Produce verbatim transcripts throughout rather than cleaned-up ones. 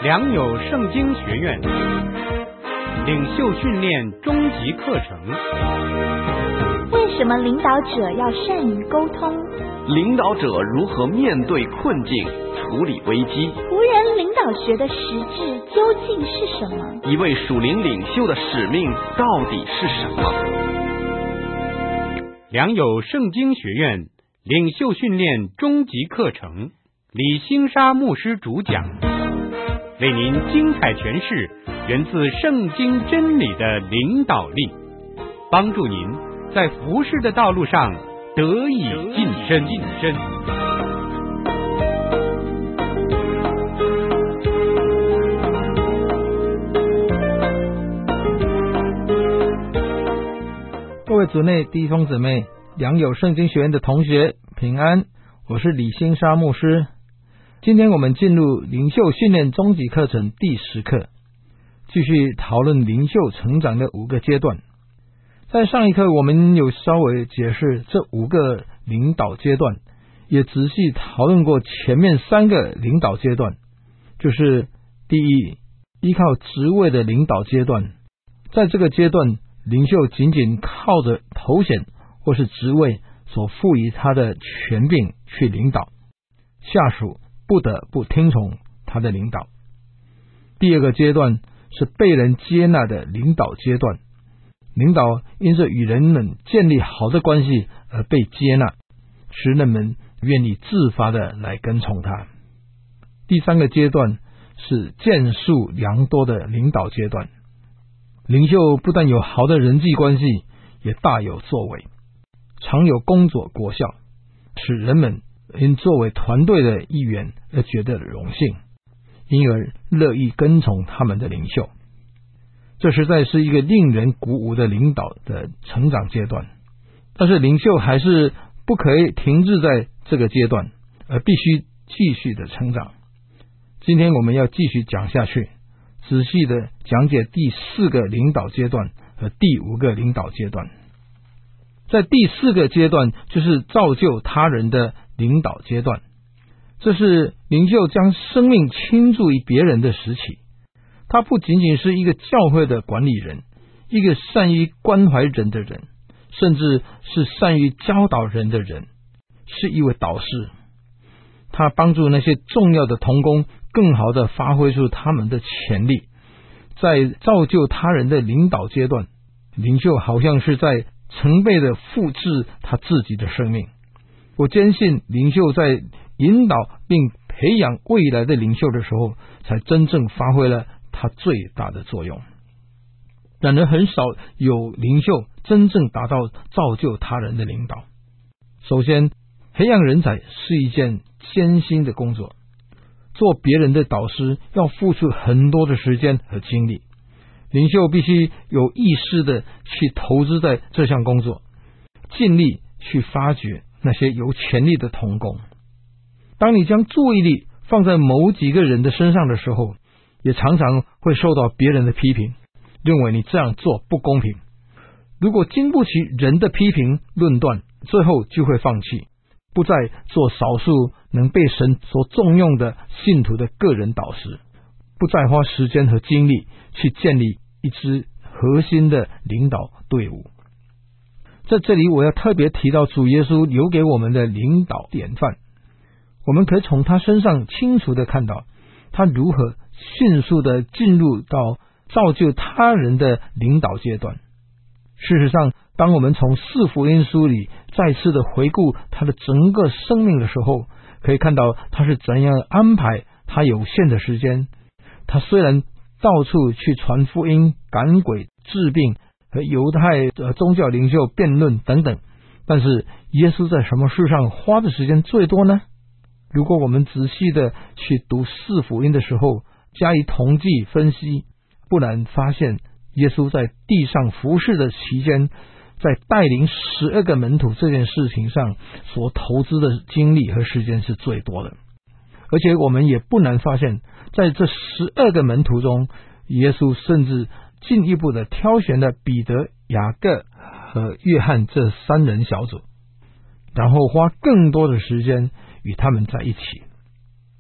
良友圣经学院领袖训练终极课程。 为什么领导者要善于沟通？ 领导者如何面对困境、处理危机？ 仆人领导学的实质究竟是什么？ 一位属灵领袖的使命到底是什么？ 良友圣经学院领袖训练终极课程，李兴沙牧师主讲，为您精彩诠释源自圣经真理的领导力，帮助您在服事的道路上得以晋升。晋升。 各位主内弟兄姊妹，良友圣经学院的同学平安，我是李兴沙牧师。今天我们进入领袖训练终极课程第十课，继续讨论领袖成长的五个阶段。在上一课我们有稍微解释这五个领导阶段，也仔细讨论过前面三个领导阶段，就是第一，依靠职位的领导阶段。在这个阶段，领袖仅仅靠着头衔或是职位所赋予他的权柄去领导，下属不得不听从他的领导。第二个阶段是被人接纳的领导阶段，领导因着与人们建立好的关系而被接纳，使人们愿意自发的来跟从他。第三个阶段是建树良多的领导阶段，领袖不但有好的人际关系，也大有作为，常有工作果效，使人们因作为团队的一员而觉得荣幸，因而乐意跟从他们的领袖。这实在是一个令人鼓舞的领导的成长阶段，但是领袖还是不可以停滞在这个阶段，而必须继续的成长。今天我们要继续讲下去，仔细的讲解第四个领导阶段和第五个领导阶段。在第四个阶段，就是造就他人的领导阶段，这是领袖将生命倾注于别人的时期。他不仅仅是一个教会的管理人，一个善于关怀人的人，甚至是善于教导人的人，是一位导师。他帮助那些重要的同工更好地发挥出他们的潜力。在造就他人的领导阶段，领袖好像是在成倍地复制他自己的生命。我坚信领袖在引导并培养未来的领袖的时候，才真正发挥了他最大的作用。然而很少有领袖真正达到造就他人的领导。首先，培养人才是一件艰辛的工作，做别人的导师要付出很多的时间和精力，领袖必须有意识的去投资在这项工作，尽力去发掘那些有潜力的同工。当你将注意力放在某几个人的身上的时候，也常常会受到别人的批评，认为你这样做不公平。如果经不起人的批评论断，最后就会放弃，不再做少数能被神所重用的信徒的个人导师，不再花时间和精力去建立一支核心的领导队伍。在这里我要特别提到主耶稣留给我们的领导典范，我们可以从他身上清楚地看到他如何迅速地进入到造就他人的领导阶段。事实上，当我们从四福音书里再次的回顾他的整个生命的时候，可以看到他是怎样安排他有限的时间。他虽然到处去传福音、赶鬼、治病，和犹太宗教领袖辩论等等，但是耶稣在什么事上花的时间最多呢？如果我们仔细的去读四福音的时候加以统计分析，不难发现耶稣在地上服事的期间，在带领十二个门徒这件事情上所投资的精力和时间是最多的。而且我们也不难发现，在这十二个门徒中，耶稣甚至进一步的挑选了彼得、雅各和约翰这三人小组，然后花更多的时间与他们在一起。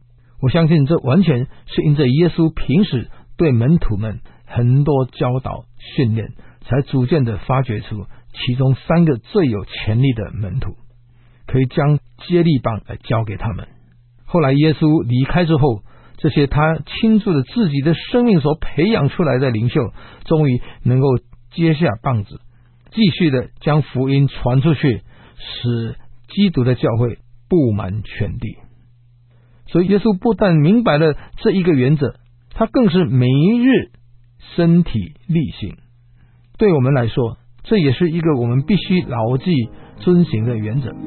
我相信这完全是因着耶稣平时对门徒们很多教导训练，才逐渐的发掘出其中三个最有潜力的门徒，可以将接力棒来交给他们。后来耶稣离开之后，这些他倾注了自己的生命所培养出来的领袖，终于能够接下棒子，继续的将福音传出去，使基督的教会布满全地。所以耶稣不但明白了这一个原则，他更是每一日身体力行。对我们来说，这也是一个我们必须牢记遵行的原则。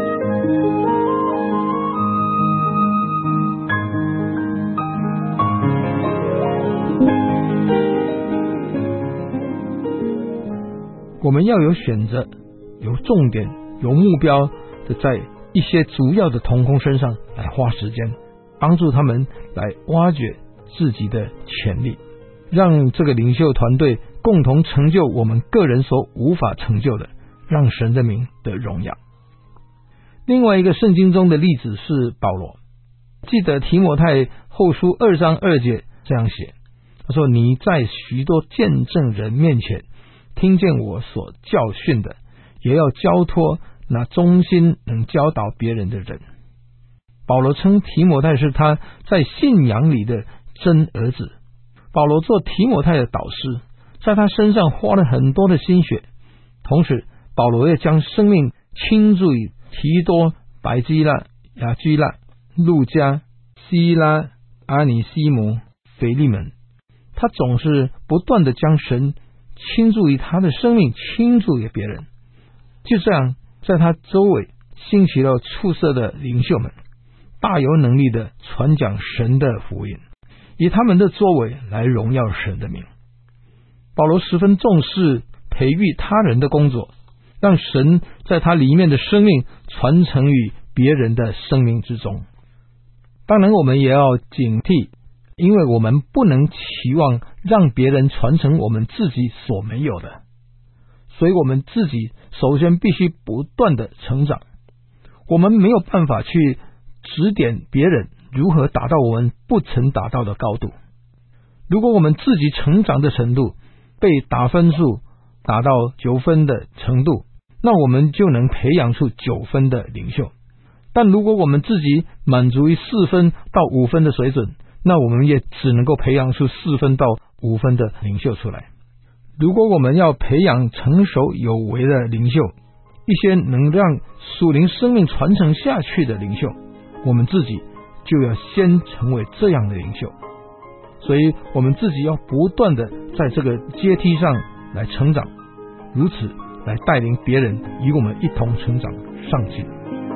我们要有选择，有重点，有目标的在一些主要的同工身上来花时间，帮助他们来挖掘自己的潜力，让这个领袖团队共同成就我们个人所无法成就的，让神的名得荣耀。另外一个圣经中的例子是保罗，记得提摩太后书二章二节这样写，他说：你在许多见证人面前听见我所教训的，也要交托那忠心能教导别人的人。保罗称提摩太是他在信仰里的真儿子。保罗做提摩太的导师，在他身上花了很多的心血，同时保罗也将生命倾注于提多、百基拉、雅居拉、路加、希拉、阿尼西姆、腓利门。他总是不断的将神倾注于他的生命，倾注于别人。就这样，在他周围兴起了出色的领袖们，大有能力的传讲神的福音，以他们的作为来荣耀神的名。保罗十分重视培育他人的工作，让神在他里面的生命传承于别人的生命之中。当然我们也要警惕，因为我们不能期望让别人传承我们自己所没有的，所以我们自己首先必须不断的成长。我们没有办法去指点别人如何达到我们不曾达到的高度。如果我们自己成长的程度被打分数达到九分的程度，那我们就能培养出九分的领袖。但如果我们自己满足于四分到五分的水准，那我们也只能够培养出四分到五分的领袖出来。如果我们要培养成熟有为的领袖，一些能让属灵生命传承下去的领袖，我们自己就要先成为这样的领袖。所以我们自己要不断的在这个阶梯上来成长，如此来带领别人与我们一同成长上进。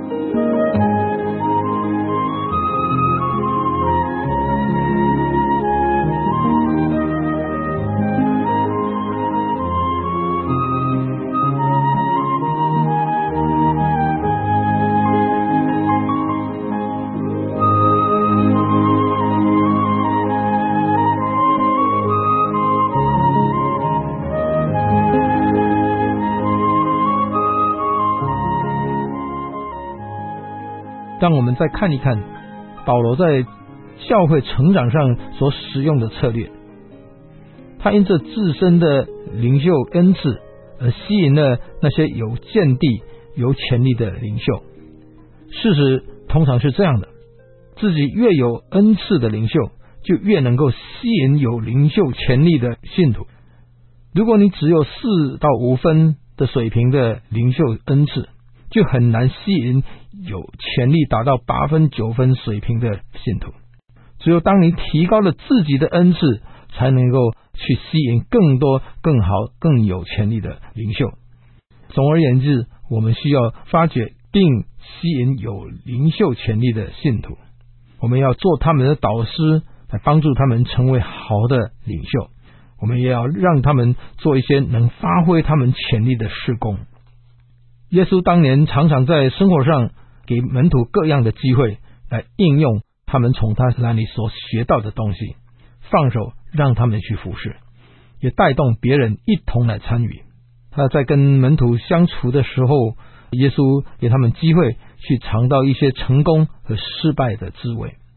让我们再看一看保罗在教会成长上所使用的策略。他因着自身的领袖恩赐而吸引了那些有见地有潜力的领袖。事实通常是这样的，自己越有恩赐的领袖，就越能够吸引有领袖潜力的信徒。如果你只有四到五分的水平的领袖恩赐，就很难吸引有潜力达到八分九分水平的信徒。只有当你提高了自己的恩赐，才能够去吸引更多更好更有潜力的领袖。总而言之，我们需要发掘并吸引有领袖潜力的信徒，我们要做他们的导师，来帮助他们成为好的领袖。我们也要让他们做一些能发挥他们潜力的事工。耶稣当年常常在生活上给门徒各样的机会，来应用他们从他那里所学到的东西，放手让他们去服侍，也带动别人一同来参与。他在跟门徒相处的时候，耶稣给他们机会去尝到一些成功和失败的滋味。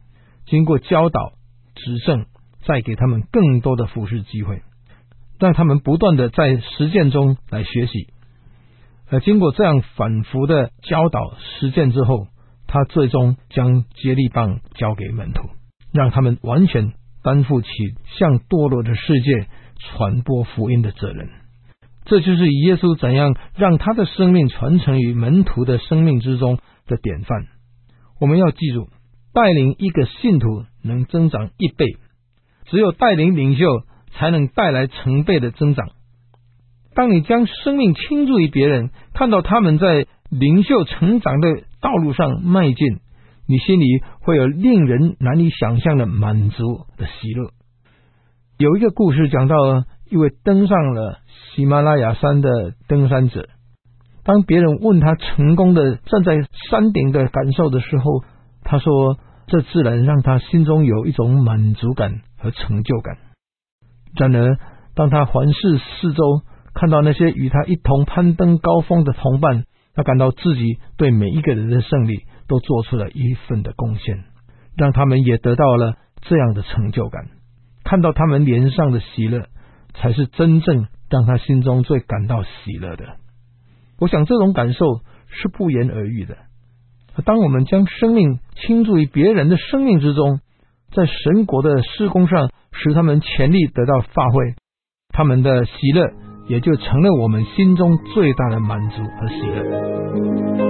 经过教导指正，再给他们更多的服事机会，让他们不断的在实践中来学习。而经过这样反复的教导实践之后，他最终将接力棒交给门徒，让他们完全担负起向堕落的世界传播福音的责任。这就是耶稣怎样让他的生命传承于门徒的生命之中的典范。我们要记住，带领一个信徒能增长一倍，只有带领领袖才能带来成倍的增长。当你将生命倾注于别人，看到他们在领袖成长的道路上迈进，你心里会有令人难以想象的满足的喜乐。有一个故事讲到一位登上了喜马拉雅山的登山者，当别人问他成功的站在山顶的感受的时候，他说这自然让他心中有一种满足感和成就感。然而当他环视四周，看到那些与他一同攀登高峰的同伴，他感到自己对每一个人的胜利都做出了一份的贡献，让他们也得到了这样的成就感。看到他们脸上的喜乐，才是真正让他心中最感到喜乐的。我想这种感受是不言而喻的。当我们将生命倾注于别人的生命之中，在神国的事工上使他们全力得到发挥，他们的喜乐也就成了我们心中最大的满足和喜乐。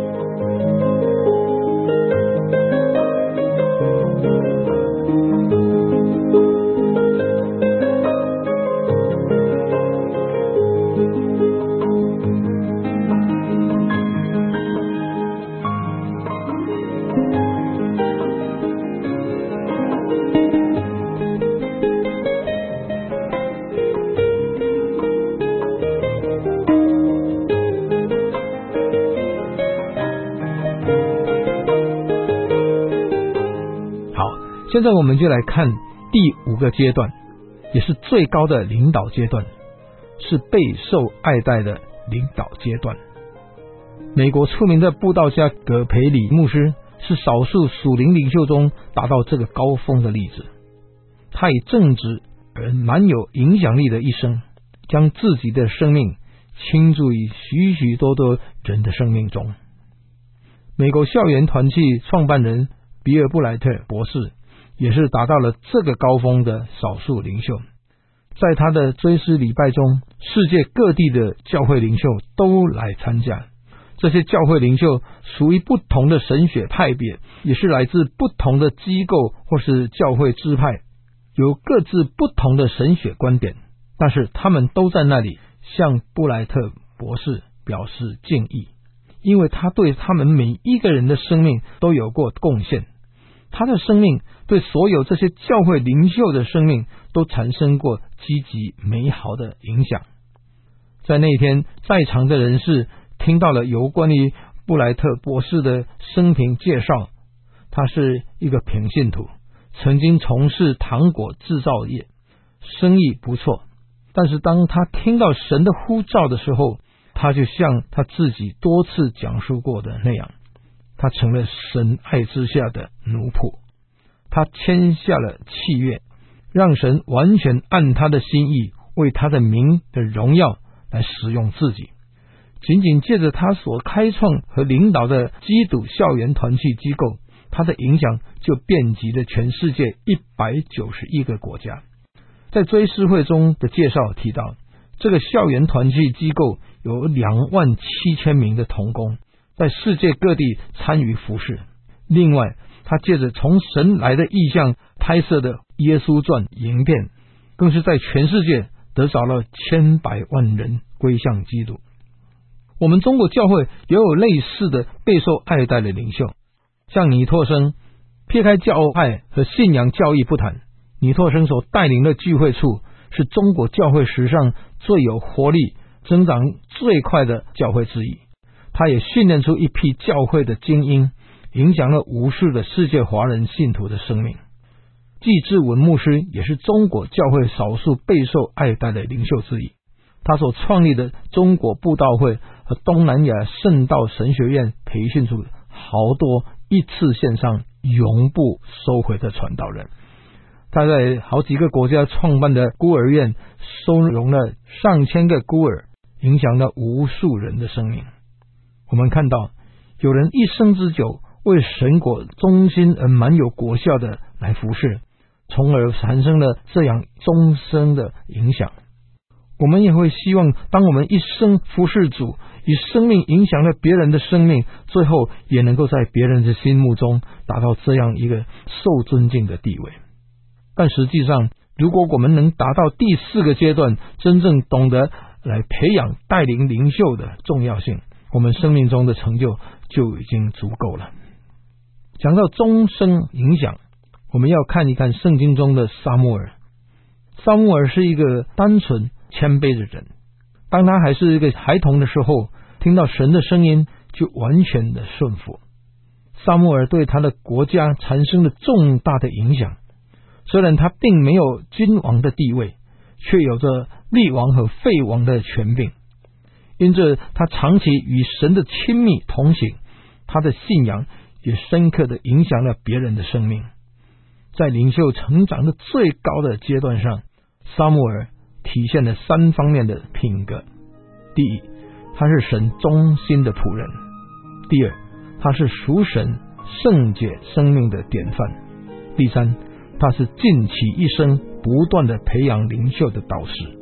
现在我们就来看第五个阶段，也是最高的领导阶段，是备受爱戴的领导阶段。美国出名的布道家葛培理牧师是少数属灵领袖中达到这个高峰的例子。他以正直而蛮有影响力的一生，将自己的生命倾注于许许多多人的生命中。美国校园团契创办人比尔布莱特博士也是达到了这个高峰的少数领袖。在他的追思礼拜中，世界各地的教会领袖都来参加。这些教会领袖属于不同的神学派别，也是来自不同的机构或是教会支派，有各自不同的神学观点，但是他们都在那里向布莱特博士表示敬意，因为他对他们每一个人的生命都有过贡献。他的生命对所有这些教会领袖的生命都产生过积极美好的影响。在那天，在场的人士听到了有关于布莱特博士的生平介绍。他是一个平信徒，曾经从事糖果制造业，生意不错。但是当他听到神的呼召的时候，他就像他自己多次讲述过的那样，他成了神爱之下的奴仆。他签下了契约，让神完全按他的心意为他的名的荣耀来使用自己。仅仅借着他所开创和领导的基督校园团契机构，他的影响就遍及了全世界一百九十一个国家。在追思会中的介绍提到，这个校园团契机构有两万七千名的同工，在世界各地参与服事。另外，他借着从神来的意象拍摄的耶稣传影片，更是在全世界得着了千百万人归向基督。我们中国教会也有类似的备受爱戴的领袖，像尼拓生。撇开教派和信仰教义不谈，尼拓生所带领的聚会处是中国教会史上最有活力、增长最快的教会之一。他也训练出一批教会的精英，影响了无数的世界华人信徒的生命。季志文牧师也是中国教会少数备受爱戴的领袖之一。他所创立的中国布道会和东南亚圣道神学院培训出好多一次线上永不收回的传道人。他在好几个国家创办的孤儿院，收容了上千个孤儿，影响了无数人的生命。我们看到有人一生之久为神国忠心而蛮有果效的来服侍，从而产生了这样终生的影响。我们也会希望，当我们一生服侍主，以生命影响了别人的生命，最后也能够在别人的心目中达到这样一个受尊敬的地位。但实际上，如果我们能达到第四个阶段，真正懂得来培养带领领袖的重要性，我们生命中的成就就已经足够了。讲到终生影响，我们要看一看圣经中的撒母耳。撒母耳是一个单纯谦卑的人，当他还是一个孩童的时候，听到神的声音就完全的顺服。撒母耳对他的国家产生了重大的影响，虽然他并没有君王的地位，却有着立王和废王的权柄。因着他长期与神的亲密同行，他的信仰也深刻的影响了别人的生命。在领袖成长的最高的阶段上，撒母耳体现了三方面的品格。第一，他是神忠心的仆人；第二，他是属神圣洁生命的典范；第三，他是尽其一生不断的培养领袖的导师。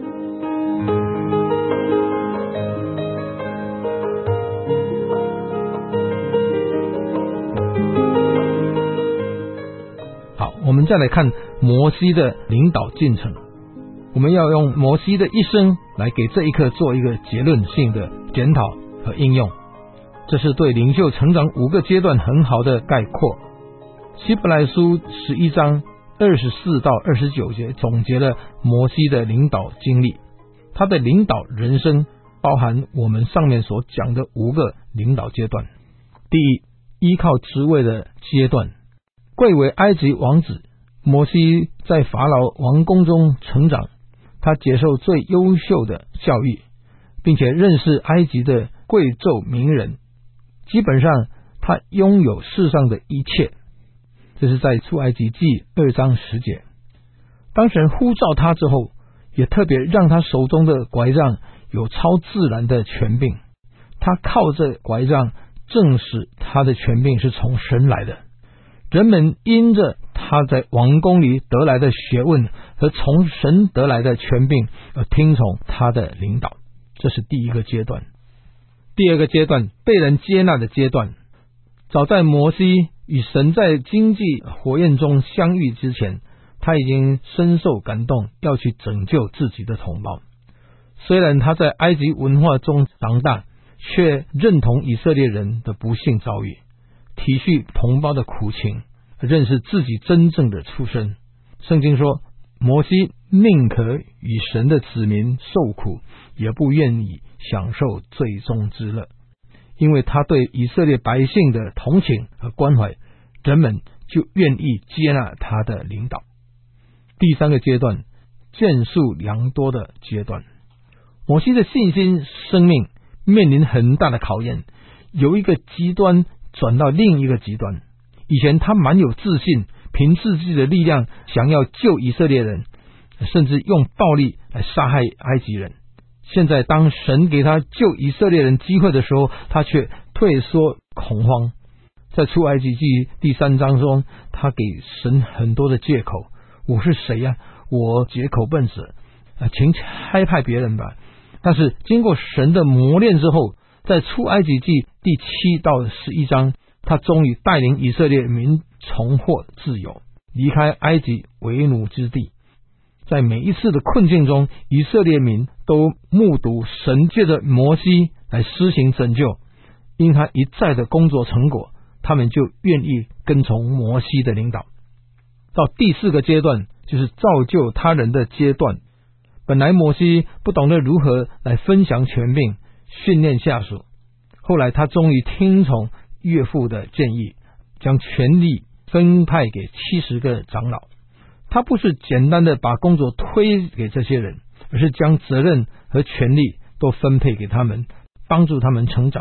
好，我们再来看摩西的领导进程。我们要用摩西的一生来给这一课做一个结论性的检讨和应用。这是对领袖成长五个阶段很好的概括。希伯来书十一章二十四到二十九节总结了摩西的领导经历。他的领导人生包含我们上面所讲的五个领导阶段。第一，依靠职位的阶段。贵为埃及王子，摩西在法老王宫中成长，他接受最优秀的教育，并且认识埃及的贵胄名人。基本上他拥有世上的一切。这是在出埃及记二章十节。当神呼召他之后，也特别让他手中的拐杖有超自然的权柄。他靠着拐杖证实他的权柄是从神来的。人们因着他在王宫里得来的学问和从神得来的权柄而听从他的领导。这是第一个阶段。第二个阶段，被人接纳的阶段。早在摩西与神在经济火焰中相遇之前，他已经深受感动，要去拯救自己的同胞。虽然他在埃及文化中长大，却认同以色列人的不幸遭遇，体恤同胞的苦情，认识自己真正的出身。圣经说，摩西宁可与神的子民受苦，也不愿意享受最终之乐，因为他对以色列百姓的同情和关怀，人们就愿意接纳他的领导。第三个阶段，见数良多的阶段。摩西的信心生命面临很大的考验，由一个极端转到另一个极端。以前他蛮有自信，凭自己的力量想要救以色列人，甚至用暴力来杀害埃及人。现在当神给他救以色列人机会的时候，他却退缩恐慌。在出埃及记第三章中，他给神很多的借口。我是谁呀、啊？我绝口笨舌，请差派别人吧。但是经过神的磨练之后，在出埃及记第七到十一章，他终于带领以色列民重获自由，离开埃及为奴之地。在每一次的困境中，以色列民都目睹神借着摩西来施行拯救，因他一再的工作成果，他们就愿意跟从摩西的领导。到第四个阶段，就是造就他人的阶段。本来摩西不懂得如何来分享权柄，训练下属，后来他终于听从岳父的建议，将权力分派给七十个长老。他不是简单的把工作推给这些人，而是将责任和权力都分配给他们，帮助他们成长，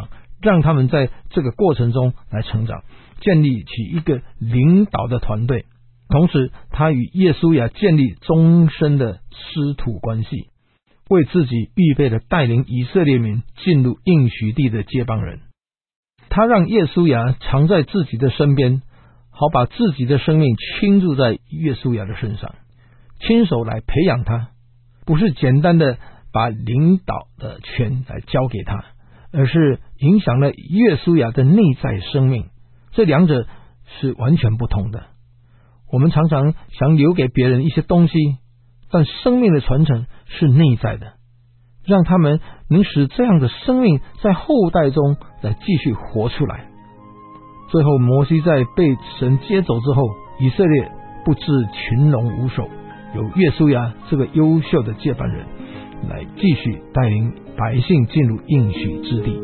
让他们在这个过程中来成长，建立起一个领导的团队。同时他与耶稣亚建立终身的师徒关系，为自己预备了带领以色列民进入应许地的接班人。他让耶稣亚常在自己的身边，好把自己的生命倾注在耶稣亚的身上，亲手来培养他，不是简单的把领导的权来交给他，而是影响了耶稣亚的内在生命，这两者是完全不同的。我们常常想留给别人一些东西，但生命的传承是内在的，让他们能使这样的生命在后代中来继续活出来。最后摩西在被神接走之后，以色列不致群龙无首，有约书亚这个优秀的接班人来继续带领百姓进入应许之地。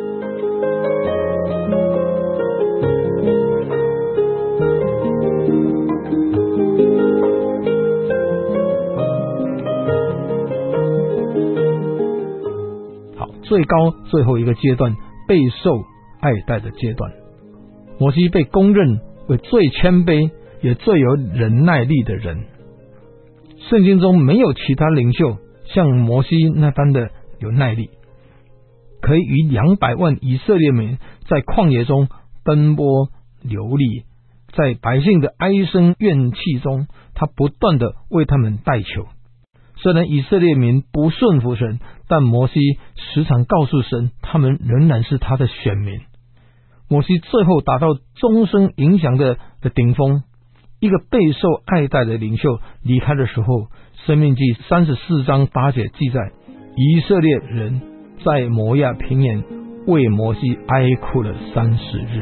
好，最高最后一个阶段，备受爱戴的阶段，摩西被公认为最谦卑也最有忍耐力的人。圣经中没有其他领袖像摩西那般的有耐力，可以与两百万以色列民在旷野中奔波流离，在百姓的哀声怨气中，他不断的为他们代求。虽然以色列民不顺服神，但摩西时常告诉神，他们仍然是他的选民。摩西最后达到终生影响的的顶峰，一个备受爱戴的领袖离开的时候，申命记三十四章八节记载，以色列人在摩亚平原为摩西哀哭了三十日。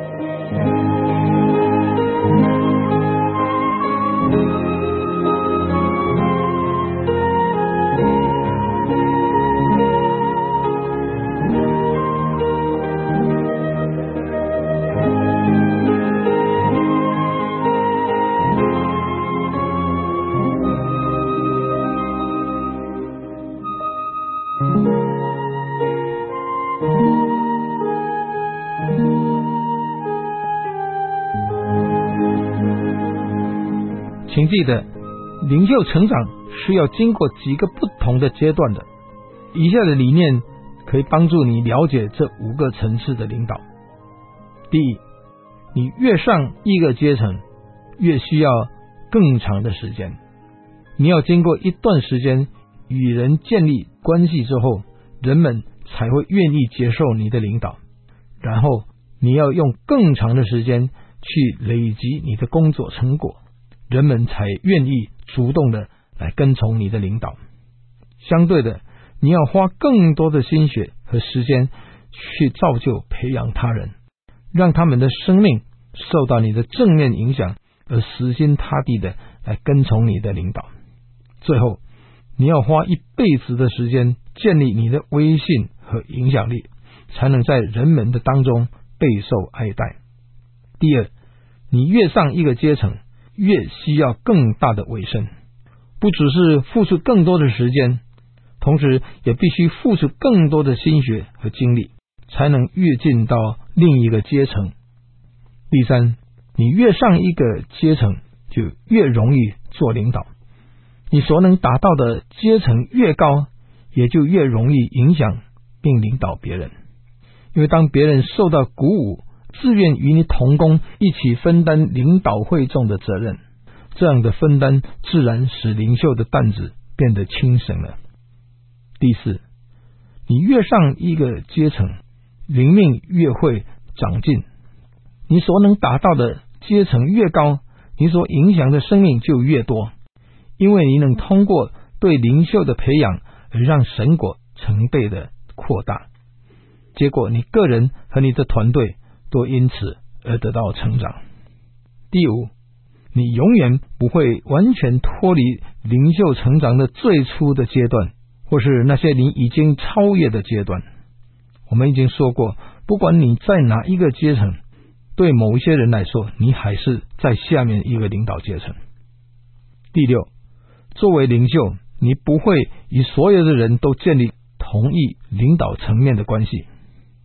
请记得，领袖成长是要经过几个不同的阶段的。以下的理念可以帮助你了解这五个层次的领导。第一，你越上一个阶层，越需要更长的时间。你要经过一段时间与人建立关系之后，人们才会愿意接受你的领导，然后你要用更长的时间去累积你的工作成果，人们才愿意主动的来跟从你的领导。相对的，你要花更多的心血和时间去造就培养他人，让他们的生命受到你的正面影响，而死心塌地的来跟从你的领导。最后，你要花一辈子的时间建立你的威信和影响力，才能在人们的当中备受爱戴。第二，你越上一个阶层，越需要更大的委身，不只是付出更多的时间，同时也必须付出更多的心血和精力，才能跃进到另一个阶层。第三，你越上一个阶层，就越容易做领导。你所能达到的阶层越高，也就越容易影响并领导别人。因为当别人受到鼓舞，自愿与你同工，一起分担领导会众的责任，这样的分担自然使领袖的担子变得轻省了。第四，你越上一个阶层，灵命越会长进。你所能达到的阶层越高，你所影响的生命就越多，因为你能通过对领袖的培养而让神国成倍的扩大，结果你个人和你的团队都因此而得到成长。第五，你永远不会完全脱离领袖成长的最初的阶段，或是那些你已经超越的阶段。我们已经说过，不管你在哪一个阶层，对某一些人来说，你还是在下面一个领导阶层。第六，作为领袖，你不会与所有的人都建立同一领导层面的关系。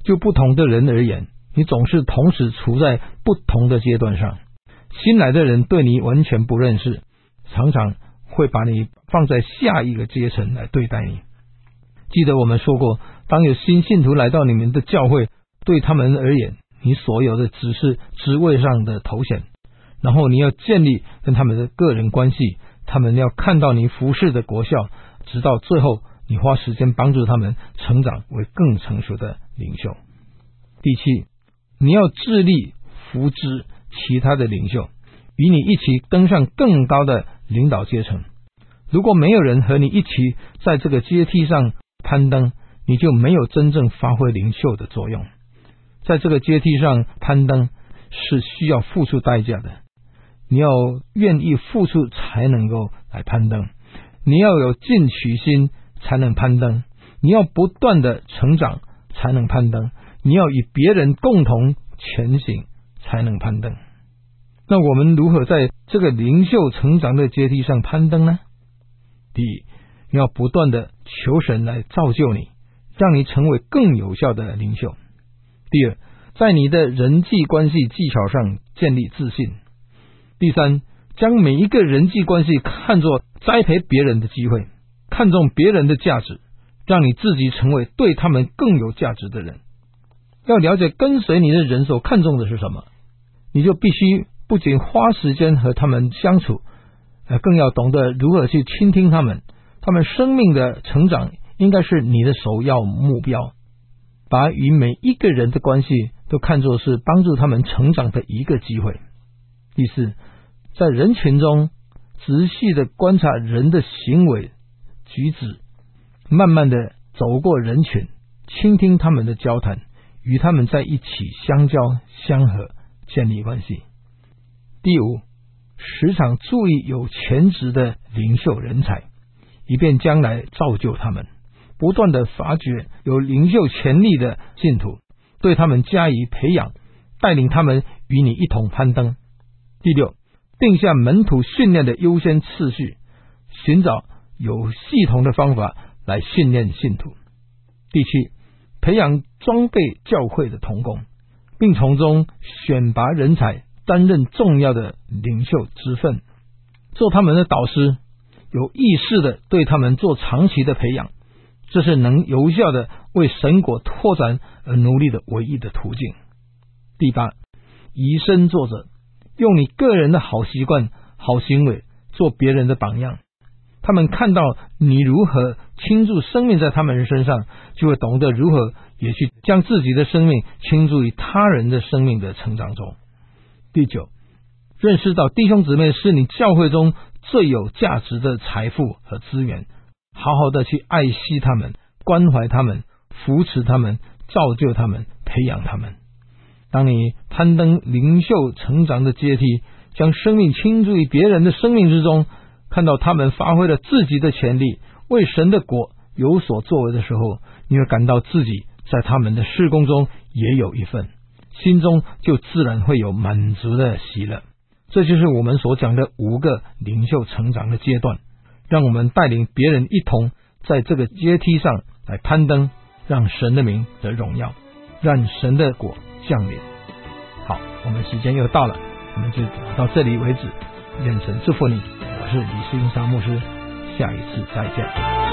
就不同的人而言，你总是同时处在不同的阶段上。新来的人对你完全不认识，常常会把你放在下一个阶层来对待你。记得我们说过，当有新信徒来到你们的教会，对他们而言，你所有的只是职位上的头衔，然后你要建立跟他们的个人关系，他们要看到你服侍的果效，直到最后你花时间帮助他们成长为更成熟的领袖。第七，你要致力扶植其他的领袖，与你一起登上更高的领导阶层。如果没有人和你一起在这个阶梯上攀登，你就没有真正发挥领袖的作用。在这个阶梯上攀登是需要付出代价的，你要愿意付出才能够来攀登，你要有进取心才能攀登，你要不断的成长才能攀登，你要与别人共同前行才能攀登。那我们如何在这个领袖成长的阶梯上攀登呢？第一，你要不断的求神来造就你，让你成为更有效的领袖。第二，在你的人际关系技巧上建立自信。第三，将每一个人际关系看作栽培别人的机会，看重别人的价值，让你自己成为对他们更有价值的人。要了解跟随你的人所看重的是什么，你就必须不仅花时间和他们相处，更要懂得如何去倾听他们。他们生命的成长应该是你的首要目标，把与每一个人的关系都看作是帮助他们成长的一个机会。第四，在人群中仔细的观察人的行为举止，慢慢的走过人群，倾听他们的交谈，与他们在一起相交相合，建立关系。第五，时常注意有潜质的领袖人才，以便将来造就他们，不断的发掘有领袖潜力的信徒，对他们加以培养，带领他们与你一同攀登。第六，定下门徒训练的优先次序，寻找有系统的方法来训练信徒。第七，培养装备教会的同工，并从中选拔人才担任重要的领袖之分，做他们的导师，有意识的对他们做长期的培养，这是能有效的为神国拓展而努力的唯一的途径。第八，以身作则，用你个人的好习惯、好行为做别人的榜样。他们看到你如何倾注生命在他们身上，就会懂得如何也去将自己的生命倾注于他人的生命的成长中。第九，认识到弟兄姊妹是你教会中最有价值的财富和资源，好好的去爱惜他们，关怀他们，扶持他们，造就他们，培养他们。当你攀登领袖成长的阶梯，将生命倾注于别人的生命之中，看到他们发挥了自己的潜力，为神的国有所作为的时候，你会感到自己在他们的事工中也有一份，心中就自然会有满足的喜乐。这就是我们所讲的五个领袖成长的阶段，让我们带领别人一同在这个阶梯上来攀登，让神的名得荣耀，让神的国降临。好，我们时间又到了，我们就到这里为止。愿神祝福你，我是李兴沙牧师，下一次再见。